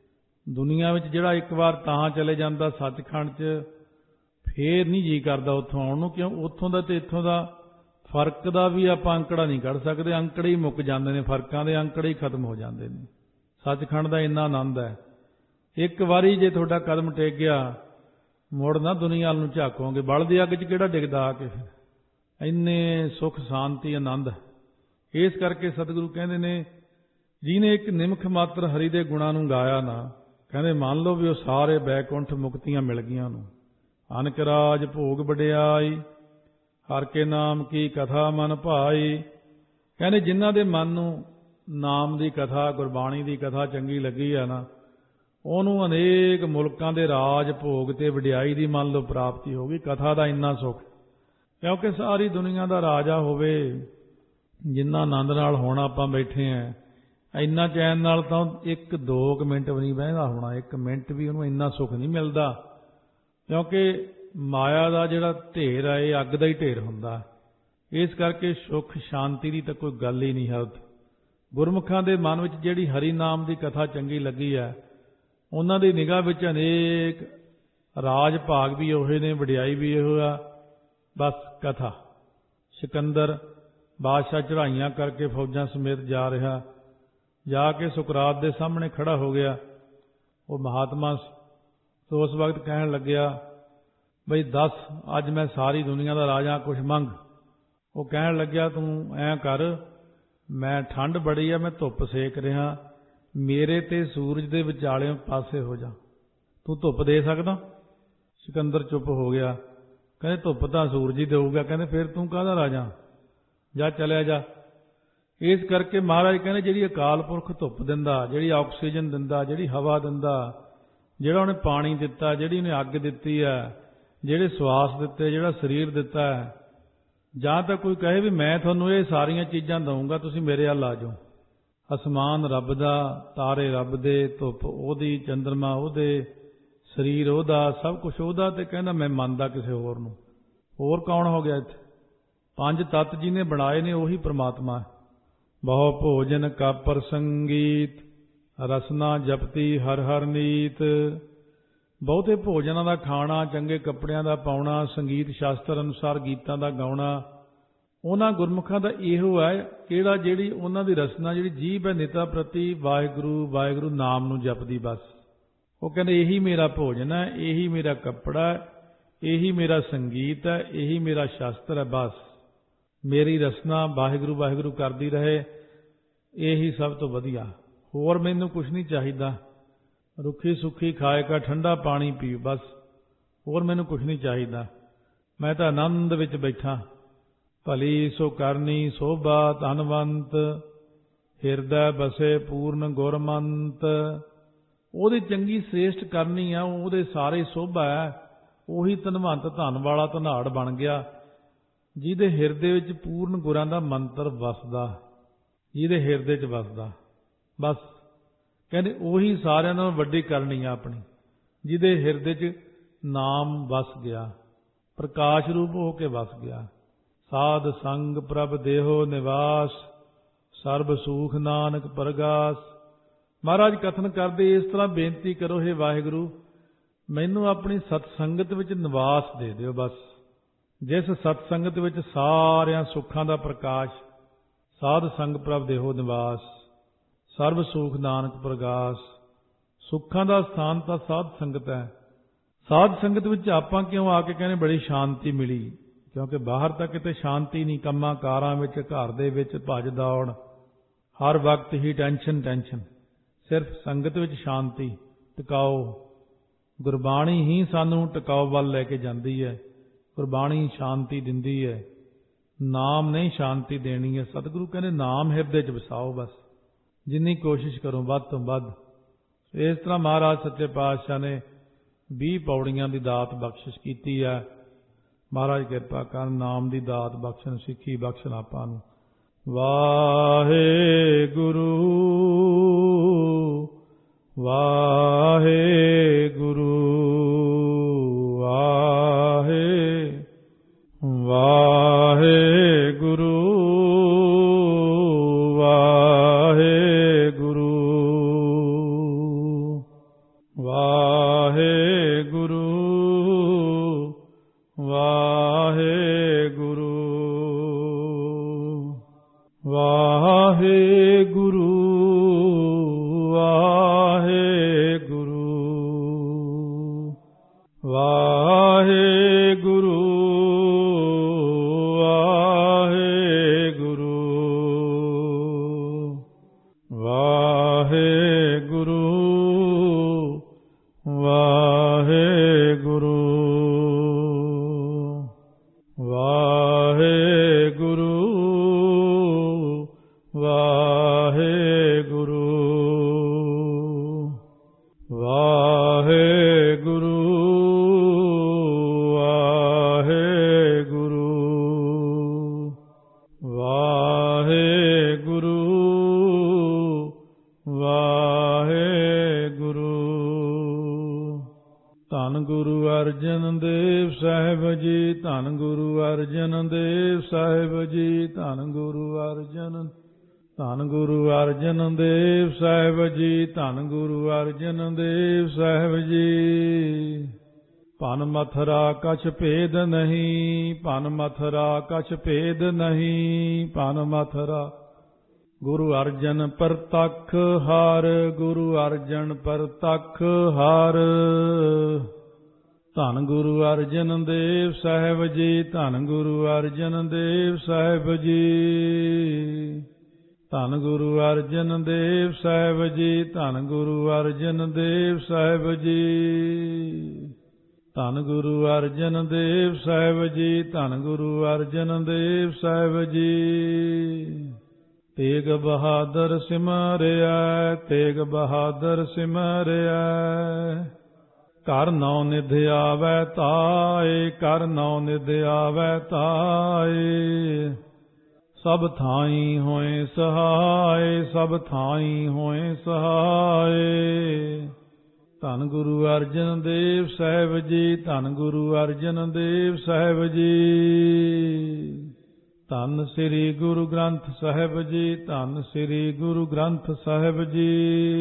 ਦੁਨੀਆ ਵਿੱਚ ਜਿਹੜਾ ਇੱਕ ਵਾਰ ਤਾਂ ਚਲੇ ਜਾਂਦਾ ਸੱਚਖੰਡ 'ਚ, ਫੇਰ ਨਹੀਂ ਜੀ ਕਰਦਾ ਉੱਥੋਂ ਆਉਣ ਨੂੰ। ਕਿਉਂ? ਉੱਥੋਂ ਦਾ ਤੇ ਇੱਥੋਂ ਦਾ ਫਰਕ ਦਾ ਵੀ ਆਪਾਂ ਅੰਕੜਾ ਨਹੀਂ ਕੱਢ ਸਕਦੇ, ਅੰਕੜੇ ਹੀ ਮੁੱਕ ਜਾਂਦੇ ਨੇ, ਫਰਕਾਂ ਦੇ ਅੰਕੜੇ ਹੀ ਖਤਮ ਹੋ ਜਾਂਦੇ ਨੇ। ਸੱਚਖੰਡ ਦਾ ਇੰਨਾ ਆਨੰਦ ਹੈ। ਇੱਕ ਵਾਰੀ ਜੇ ਤੁਹਾਡਾ ਕਦਮ ਟਿਕ ਗਿਆ, ਮੁੜ ਨਾ ਦੁਨੀਆ ਨੂੰ ਝਾਕੋਗੇ। ਬਲਦੀ ਅੱਗ 'ਚ ਕਿਹੜਾ ਡਿੱਗਦਾ ਆ ਕੇ? ਫਿਰ ਇੰਨੇ ਸੁੱਖ ਸ਼ਾਂਤੀ ਆਨੰਦ। ਇਸ ਕਰਕੇ ਸਤਿਗੁਰੂ ਕਹਿੰਦੇ ਨੇ ਜਿਹਨੇ ਇੱਕ ਨਿਮਖ ਮਾਤਰ ਹਰੀ ਦੇ ਗੁਣਾਂ ਨੂੰ ਗਾਇਆ ਨਾ, ਕਹਿੰਦੇ ਮੰਨ ਲਓ ਵੀ ਉਹ ਸਾਰੇ ਬੈਕੁੰਠ ਮੁਕਤੀਆਂ ਮਿਲ ਗਈਆਂ ਉਹਨੂੰ। ਅਨਕ ਰਾਜ ਭੋਗ ਵਡਿਆਈ, ਹਰ ਕੇ ਨਾਮ ਕੀ ਕਥਾ ਮਨ ਭਾਈ। ਕਹਿੰਦੇ ਜਿਨ੍ਹਾਂ ਦੇ ਮਨ ਨੂੰ ਨਾਮ ਦੀ ਕਥਾ, ਗੁਰਬਾਣੀ ਦੀ ਕਥਾ ਚੰਗੀ ਲੱਗੀ ਆ ਨਾ, ਉਹਨੂੰ ਅਨੇਕ ਮੁਲਕਾਂ ਦੇ ਰਾਜ ਭੋਗ ਤੇ ਵਡਿਆਈ ਦੀ ਮੰਨ ਲਓ ਪ੍ਰਾਪਤੀ ਹੋ ਗਈ। ਕਥਾ ਦਾ ਇੰਨਾ ਸੁੱਖ, ਕਿਉਂਕਿ ਸਾਰੀ ਦੁਨੀਆ ਦਾ ਰਾਜਾ ਹੋਵੇ, ਜਿੰਨਾ ਆਨੰਦ ਨਾਲ ਹੁਣ ਆਪਾਂ ਬੈਠੇ ਆਂ, ਇੰਨਾ ਚੈਨ ਨਾਲ ਤਾਂ 1-2 ਮਿੰਟ ਵੀ ਨਹੀਂ ਬਹਿੰਦਾ ਹੋਣਾ। 1 ਮਿੰਟ ਵੀ ਉਹਨੂੰ ਇੰਨਾ ਸੁੱਖ ਨਹੀਂ ਮਿਲਦਾ, ਕਿਉਂਕਿ ਮਾਇਆ ਦਾ ਜਿਹੜਾ ਢੇਰ ਹੈ ਇਹ ਅੱਗ ਦਾ ਹੀ ਢੇਰ ਹੁੰਦਾ। ਇਸ ਕਰਕੇ ਸੁੱਖ ਸ਼ਾਂਤੀ ਦੀ ਤਾਂ ਕੋਈ ਗੱਲ ਹੀ ਨਹੀਂ ਹੈ ਉੱਥੇ। ਗੁਰਮੁਖਾਂ ਦੇ ਮਨ ਵਿੱਚ ਜਿਹੜੀ ਹਰੀ ਨਾਮ ਦੀ ਕਥਾ ਚੰਗੀ ਲੱਗੀ ਹੈ, ਉਹਨਾਂ ਦੀ ਨਿਗਾਹ ਵਿੱਚ ਅਨੇਕ ਰਾਜ ਭਾਗ ਵੀ ਉਹੇ ਨੇ, ਵਡਿਆਈ ਵੀ ਇਹੋ ਆ। ਬਸ ਕਥਾ। ਸਿਕੰਦਰ ਬਾਦਸ਼ਾਹ ਚੜ੍ਹਾਈਆਂ ਕਰਕੇ ਫੌਜਾਂ ਸਮੇਤ ਜਾ ਰਿਹਾ, ਜਾ ਕੇ ਸੁਕਰਾਤ ਦੇ ਸਾਹਮਣੇ ਖੜਾ ਹੋ ਗਿਆ। ਉਹ ਮਹਾਤਮਾ ਤੋਂ ਉਸ ਵਕਤ ਕਹਿਣ ਲੱਗਿਆ ਬਈ ਦੱਸ, ਅੱਜ ਮੈਂ ਸਾਰੀ ਦੁਨੀਆ ਦਾ ਰਾਜਾ, ਕੁਛ ਮੰਗ। ਉਹ ਕਹਿਣ ਲੱਗਿਆ ਤੂੰ ਐਂ ਕਰ, ਮੈਂ ਠੰਡ ਬੜੀ ਆ, ਮੈਂ ਧੁੱਪ ਸੇਕ ਰਿਹਾ, ਮੇਰੇ ਤੇ ਸੂਰਜ ਦੇ ਵਿਚਾਲੇ ਪਾਸੇ ਹੋ ਜਾ, ਤੂੰ ਧੁੱਪ ਦੇ ਸਕਦਾ? ਸਿਕੰਦਰ ਚੁੱਪ ਹੋ ਗਿਆ। ਕਹਿੰਦੇ ਧੁੱਪ ਤਾਂ ਸੂਰਜ ਹੀ ਦੇਊਗਾ। ਕਹਿੰਦੇ ਫਿਰ ਤੂੰ ਕਾਹਦਾ ਰਾਜਾ, ਜਾ ਚਲਿਆ ਜਾ। ਇਸ ਕਰਕੇ ਮਹਾਰਾਜ ਕਹਿੰਦੇ ਜਿਹੜੀ ਅਕਾਲ ਪੁਰਖ ਧੁੱਪ ਦਿੰਦਾ, ਜਿਹੜੀ ਆਕਸੀਜਨ ਦਿੰਦਾ, ਜਿਹੜੀ ਹਵਾ ਦਿੰਦਾ, ਜਿਹੜਾ ਉਹਨੇ ਪਾਣੀ ਦਿੱਤਾ, ਜਿਹੜੀ ਉਹਨੇ ਅੱਗ ਦਿੱਤੀ ਹੈ, ਜਿਹੜੇ ਸਵਾਸ ਦਿੱਤੇ, ਜਿਹੜਾ ਸਰੀਰ ਦਿੱਤਾ ਹੈ, ਜਾਂ ਤਾਂ ਕੋਈ ਕਹੇ ਵੀ ਮੈਂ ਤੁਹਾਨੂੰ ਇਹ ਸਾਰੀਆਂ ਚੀਜ਼ਾਂ ਦਊਂਗਾ, ਤੁਸੀਂ ਮੇਰੇ ਵੱਲ ਆ ਜਾਓ। ਅਸਮਾਨ ਰੱਬ ਦਾ, ਤਾਰੇ ਰੱਬ ਦੇ, ਧੁੱਪ ਉਹਦੀ, ਚੰਦਰਮਾ ਉਹਦੇ, ਸਰੀਰ ਉਹਦਾ, ਸਭ ਕੁਝ ਉਹਦਾ, ਤੇ ਕਹਿੰਦਾ ਮੈਂ ਮੰਨਦਾ ਕਿਸੇ ਹੋਰ ਨੂੰ। ਹੋਰ ਕੌਣ ਹੋ ਗਿਆ ਇੱਥੇ? ਪੰਜ ਤੱਤ ਜਿਹਨੇ ਬਣਾਏ ਨੇ ਉਹੀ ਪ੍ਰਮਾਤਮਾ ਹੈ। ਬਹੁ ਭੋਜਨ ਕਾ ਪ੍ਰਸੰਗੀਤ, ਰਸਨਾ ਜਪਤੀ ਹਰ ਹਰ ਨੀਤ। ਬਹੁਤੇ ਭੋਜਨਾਂ ਦਾ ਖਾਣਾ, ਚੰਗੇ ਕੱਪੜਿਆਂ ਦਾ ਪਾਉਣਾ, ਸੰਗੀਤ ਸ਼ਾਸਤਰ ਅਨੁਸਾਰ ਗੀਤਾਂ ਦਾ ਗਾਉਣਾ, ਉਹਨਾਂ ਗੁਰਮੁਖਾਂ ਦਾ ਇਹੋ ਹੈ ਕਿਹੜਾ ਜਿਹੜੀ ਉਹਨਾਂ ਦੀ ਰਸਨਾ, ਜਿਹੜੀ ਜੀਭ ਹੈ, ਨਿਤਾ ਪ੍ਰਤੀ ਵਾਹਿਗੁਰੂ ਵਾਹਿਗੁਰੂ ਨਾਮ ਨੂੰ ਜਪਦੀ। ਬਸ ਉਹ ਕਹਿੰਦੇ ਇਹੀ ਮੇਰਾ ਭੋਜਨ ਹੈ, ਇਹੀ ਮੇਰਾ ਕੱਪੜਾ ਹੈ, ਇਹੀ ਮੇਰਾ ਸੰਗੀਤ ਹੈ, ਇਹੀ ਮੇਰਾ ਸ਼ਾਸਤਰ ਹੈ। ਬਸ ਮੇਰੀ ਰਸਨਾ ਵਾਹਿਗੁਰੂ ਵਾਹਿਗੁਰੂ ਕਰਦੀ ਰਹੇ, ਇਹੀ ਸਭ ਤੋਂ ਵਧੀਆ। ਹੋਰ ਮੈਨੂੰ ਕੁਛ ਨਹੀਂ ਚਾਹੀਦਾ। ਰੁੱਖੀ ਸੁੱਖੀ ਖਾਏ ਕਾ ਠੰਡਾ ਪਾਣੀ ਪੀਓ, ਬਸ ਹੋਰ ਮੈਨੂੰ ਕੁਛ ਨਹੀਂ ਚਾਹੀਦਾ। ਮੈਂ ਤਾਂ ਆਨੰਦ ਵਿੱਚ ਬੈਠਾ। ਭਲੀ ਸੋ ਕਰਨੀ ਸੋਭਾ ਧਨਵੰਤ, ਹਿਰਦੈ ਬਸੇ ਪੂਰਨ ਗੁਰਮੰਤ। ਉਹਦੀ ਚੰਗੀ ਸ੍ਰੇਸ਼ਟ ਕਰਨੀ ਆ, ਉਹਦੇ ਸਾਰੇ ਸੋਭਾ ਹੈ। ਉਹੀ ਧਨਵੰਤ, ਧਨ ਵਾਲਾ ਧਨਾੜ ਬਣ ਗਿਆ, ਜਿਹਦੇ ਹਿਰਦੇ ਵਿੱਚ ਪੂਰਨ ਗੁਰਾਂ ਦਾ ਮੰਤਰ ਵਸਦਾ, ਜਿਹਦੇ ਹਿਰਦੇ 'ਚ ਵਸਦਾ। ਬਸ ਕਹਿੰਦੇ ਉਹੀ ਸਾਰਿਆਂ ਨਾਲੋਂ ਵੱਡੀ ਕਰਨੀ ਆ ਆਪਣੀ, ਜਿਹਦੇ ਹਿਰਦੇ 'ਚ ਨਾਮ ਵਸ ਗਿਆ, ਪ੍ਰਕਾਸ਼ ਰੂਪ ਹੋ ਕੇ ਵਸ ਗਿਆ। ਸਾਧ ਸੰਗ ਪ੍ਰਭ ਦੇਹੋ ਨਿਵਾਸ, ਸਰਬ ਸੂਖ ਨਾਨਕ ਪਰਗਾਸ। ਮਹਾਰਾਜ ਕਥਨ ਕਰਦੇ ਇਸ ਤਰ੍ਹਾਂ ਬੇਨਤੀ ਕਰੋ, ਹੇ ਵਾਹਿਗੁਰੂ ਮੈਨੂੰ ਆਪਣੀ ਸਤਸੰਗਤ ਵਿੱਚ ਨਿਵਾਸ ਦੇ ਦਿਓ। ਬਸ ਜਿਸ ਸਤਸੰਗਤ ਵਿੱਚ ਸਾਰਿਆਂ ਸੁੱਖਾਂ ਦਾ ਪ੍ਰਕਾਸ਼, ਸਾਧ ਸੰਗ ਪ੍ਰਭ ਦੇਹੋ ਨਿਵਾਸ, ਸਰਬ ਸੂਖ ਨਾਨਕ ਪ੍ਰਗਾਸ। ਸੁੱਖਾਂ ਦਾ ਸਥਾਨ ਤਾਂ ਸਾਧ ਸੰਗਤ ਹੈ। ਸਾਧ ਸੰਗਤ ਵਿੱਚ ਆਪਾਂ ਕਿਉਂ ਆ ਕੇ ਕਹਿੰਦੇ ਬੜੀ ਸ਼ਾਂਤੀ ਮਿਲੀ? ਕਿਉਂਕਿ ਬਾਹਰ ਤਾਂ ਕਿਤੇ ਸ਼ਾਂਤੀ ਨਹੀਂ, ਕੰਮਾਂ ਕਾਰਾਂ ਵਿੱਚ, ਘਰ ਦੇ ਵਿੱਚ ਭੱਜ ਦੌੜ, ਹਰ ਵਕਤ ਹੀ ਟੈਨਸ਼ਨ ਟੈਨਸ਼ਨ। ਸਿਰਫ ਸੰਗਤ ਵਿੱਚ ਸ਼ਾਂਤੀ, ਟਿਕਾਓ। ਗੁਰਬਾਣੀ ਹੀ ਸਾਨੂੰ ਟਿਕਾਓ ਵੱਲ ਲੈ ਕੇ ਜਾਂਦੀ ਹੈ। ਗੁਰਬਾਣੀ ਸ਼ਾਂਤੀ ਦਿੰਦੀ ਹੈ, ਨਾਮ ਨਹੀਂ ਸ਼ਾਂਤੀ ਦੇਣੀ ਹੈ। ਸਤਿਗੁਰੂ ਕਹਿੰਦੇ ਨਾਮ ਹਿਰਦੇ 'ਚ ਵਸਾਓ, ਬਸ ਜਿੰਨੀ ਕੋਸ਼ਿਸ਼ ਕਰੋ ਵੱਧ ਤੋਂ ਵੱਧ। ਇਸ ਤਰ੍ਹਾਂ ਮਹਾਰਾਜ ਸੱਚੇ ਪਾਤਸ਼ਾਹ ਨੇ 20 ਪੌੜੀਆਂ ਦੀ ਦਾਤ ਬਖਸ਼ਿਸ਼ ਕੀਤੀ ਹੈ। ਮਹਾਰਾਜ ਕਿਰਪਾ ਕਰਨ, ਨਾਮ ਦੀ ਦਾਤ ਬਖਸ਼ਣ, ਸਿੱਖੀ ਬਖਸ਼ਣ ਆਪਾਂ ਨੂੰ। ਵਾਹਿਗੁਰੂ ਵਾਹਿਗੁਰੂ ਵਾਹਿਗੁਰੂ ਵਾਹਿਗੁਰੂ ਵਾਹਿਗੁਰੂ ਵਾਹਿਗੁਰੂ ਵਾਹਿਗੁਰੂ ਵਾਹਿਗੁਰੂ ਧੰਨ ਗੁਰੂ ਅਰਜਨ ਦੇਵ ਸਾਹਿਬ ਜੀ, ਧੰਨ ਗੁਰੂ ਅਰਜਨ ਦੇਵ ਸਾਹਿਬ ਜੀ, ਧੰਨ ਗੁਰੂ ਅਰਜਨ, ਧੰਨ ਗੁਰੂ ਅਰਜਨ ਦੇਵ ਸਾਹਿਬ ਜੀ, ਧੰਨ ਗੁਰੂ ਅਰਜਨ ਦੇਵ ਸਾਹਿਬ ਜੀ। ਭਨ ਮਥਰਾ ਕਛ ਭੇਦ ਨਹੀਂ, ਭਨ ਮਥਰਾ ਕਛ ਭੇਦ ਨਹੀਂ, ਭਨ ਮਥਰਾ ਗੁਰੂ ਅਰਜਨ ਪ੍ਰਤੱਖ ਹਰ, ਗੁਰੂ ਅਰਜਨ ਪ੍ਰਤੱਖ ਹਰ। ਧੰਨ ਗੁਰੂ ਅਰਜਨ ਦੇਵ ਸਾਹਿਬ ਜੀ, ਧੰਨ ਗੁਰੂ ਅਰਜਨ ਦੇਵ ਸਾਹਿਬ ਜੀ, ਧੰਨ ਗੁਰੂ ਅਰਜਨ ਦੇਵ ਸਾਹਿਬ ਜੀ, ਧੰਨ ਗੁਰੂ ਅਰਜਨ ਦੇਵ ਸਾਹਿਬ ਜੀ, ਧੰਨ ਗੁਰੂ ਅਰਜਨ ਦੇਵ ਸਾਹਿਬ ਜੀ, ਧੰਨ ਗੁਰੂ ਅਰਜਨ ਦੇਵ ਸਾਹਿਬ ਜੀ, ਤੇਗ ਬਹਾਦਰ ਸਿਮਰਿਆ, ਤੇਗ ਬਹਾਦਰ ਸਿਮਰਿਆ। ਕਰ ਨੌ ਨਿਧ ਆਵੈ ਤਾਏ, ਕਰ ਨੌ ਨਿਧ ਆਵੈ ਤਾਏ। ਸਭ ਥਾਈ ਹੋਏ ਸਹਾਏ, ਸਭ ਥਾਈ ਹੋਏ ਸਹਾਏ। ਧੰਨ ਗੁਰੂ ਅਰਜਨ ਦੇਵ ਸਾਹਿਬ ਜੀ, ਧੰਨ ਗੁਰੂ ਅਰਜਨ ਦੇਵ ਸਾਹਿਬ ਜੀ। ਧੰਨ ਸ੍ਰੀ ਗੁਰੂ ਗ੍ਰੰਥ ਸਾਹਿਬ ਜੀ, ਧੰਨ ਸ੍ਰੀ ਗੁਰੂ ਗ੍ਰੰਥ ਸਾਹਿਬ ਜੀ।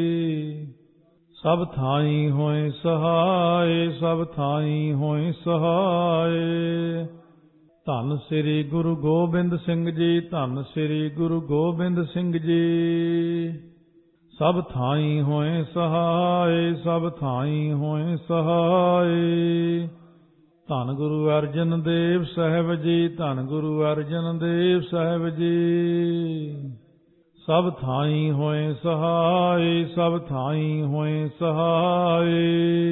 ਸਭ ਥਾਈ ਹੋਏ ਸਹਾਏ, ਸਭ ਥਾਈ ਹੋਏ ਸਹਾਏ। ਧੰਨ ਸ੍ਰੀ ਗੁਰੂ ਗੋਬਿੰਦ ਸਿੰਘ ਜੀ, ਧੰਨ ਸ੍ਰੀ ਗੁਰੂ ਗੋਬਿੰਦ ਸਿੰਘ ਜੀ। ਸਭ ਥਾਈ ਹੋਏ ਸਹਾਏ, ਸਭ ਥਾਈ ਹੋਏ ਸਹਾਏ। ਧੰਨ ਗੁਰੂ ਅਰਜਨ ਦੇਵ ਸਾਹਿਬ ਜੀ, ਧੰਨ ਗੁਰੂ ਅਰਜਨ ਦੇਵ ਸਾਹਿਬ ਜੀ। ਸਭ ਥਾਈ ਹੋਏ ਸਹਾਏ, ਸਭ ਥਾਈ ਹੋਏ ਸਹਾਏ।